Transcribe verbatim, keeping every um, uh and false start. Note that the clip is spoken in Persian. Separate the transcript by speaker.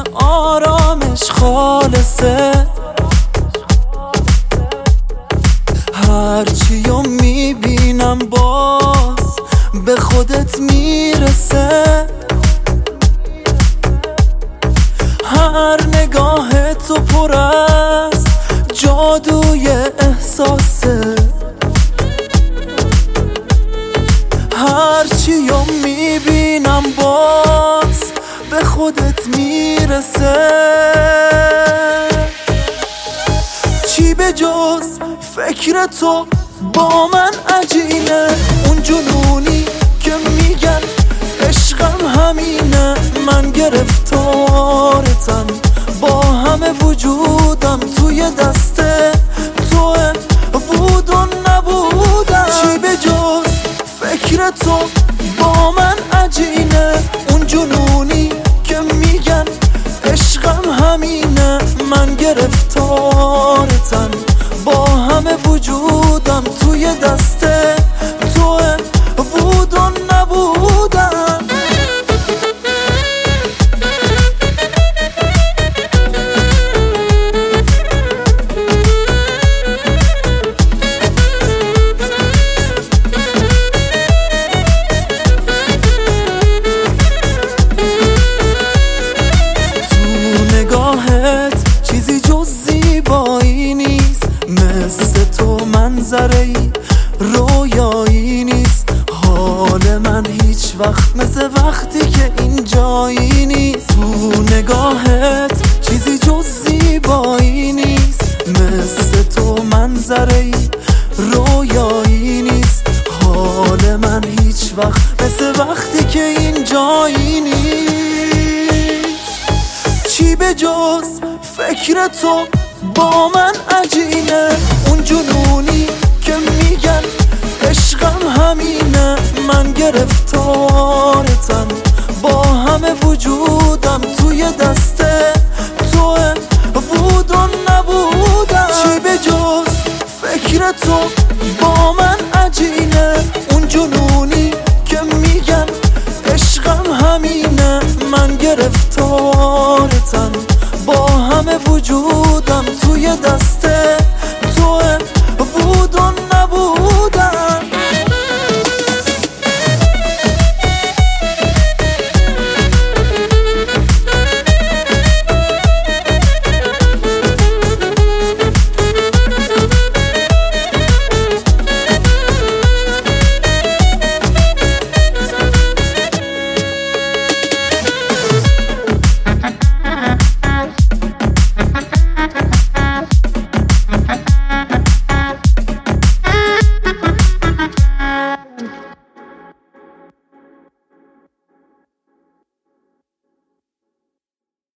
Speaker 1: آرامش خالصه، هرچیو میبینم باز به خودت میرسه. هر نگاه تو پر از جادوی احساسه، هرچیو میبینم باز به خودت میرسه. چی به جز فکر تو با من عجینه، اون جنونی که میگن عشقم همینه. من گرفتارتم با همه وجودم، توی دست تو بود و نبودم. چی به جز فکر تو با من عجینه، اون جنونی که میگن عشقم همینه. من گرفتارتم با همه وجودم، توی دست تو بود و نبودم. تو نگاهت چیزی جز زیبایی نیست، مثل تو منظره‌ای رویایی نیست. حال من هیچ وقت مثل وقتی که اینجایی نیست. تو نگاهت چیزی جز زیبایی نیست، مثل تو منظره‌ای رویایی نیست. حال من هیچ وقت مثل وقتی که اینجایی نیست. چی به جز فکر تو با من عجینه، اون جنونی که میگن عشقم همینه. من گرفتارتم با همه وجودم، توی دست تو بود و نبودم. چی به جز فکر تو با من عجینه، اون جنونی که میگن عشقم همینه. من گرفتارتم با همه وجودم، توی دست